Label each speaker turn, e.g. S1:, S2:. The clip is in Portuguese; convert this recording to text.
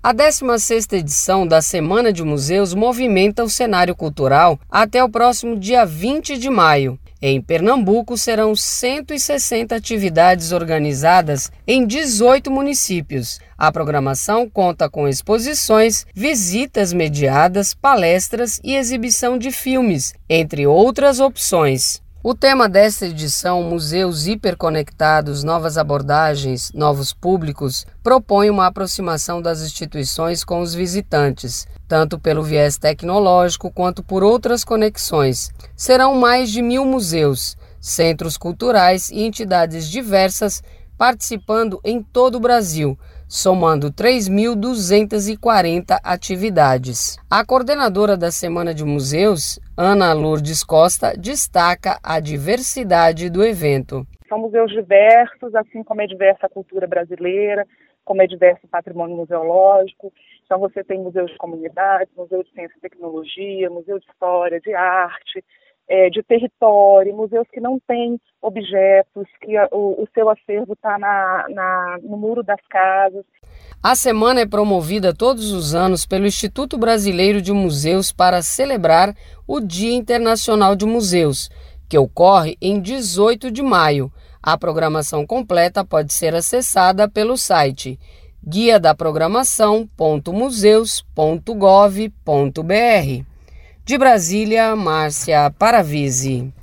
S1: A 16ª edição da Semana de Museus movimenta o cenário cultural até o próximo dia 20 de maio. Em Pernambuco, serão 160 atividades organizadas em 18 municípios. A programação conta com exposições, visitas mediadas, palestras e exibição de filmes, entre outras opções. O tema desta edição, Museus Hiperconectados, Novas Abordagens, Novos Públicos, propõe uma aproximação das instituições com os visitantes, tanto pelo viés tecnológico quanto por outras conexões. Serão mais de 1.000 museus, centros culturais e entidades diversas participando em todo o Brasil, somando 3.240 atividades. A coordenadora da Semana de Museus, Ana Lourdes Costa, destaca a diversidade do evento.
S2: São museus diversos, assim como é diversa a cultura brasileira, como é diverso o patrimônio museológico. Então você tem museus de comunidade, museu de ciência e tecnologia, museu de história, de arte, de território, museus que não têm objetos, que o seu acervo está no muro das casas.
S1: A semana é promovida todos os anos pelo Instituto Brasileiro de Museus para celebrar o Dia Internacional de Museus, que ocorre em 18 de maio. A programação completa pode ser acessada pelo site guiadaprogramação.museus.gov.br. De Brasília, Márcia Paravisi.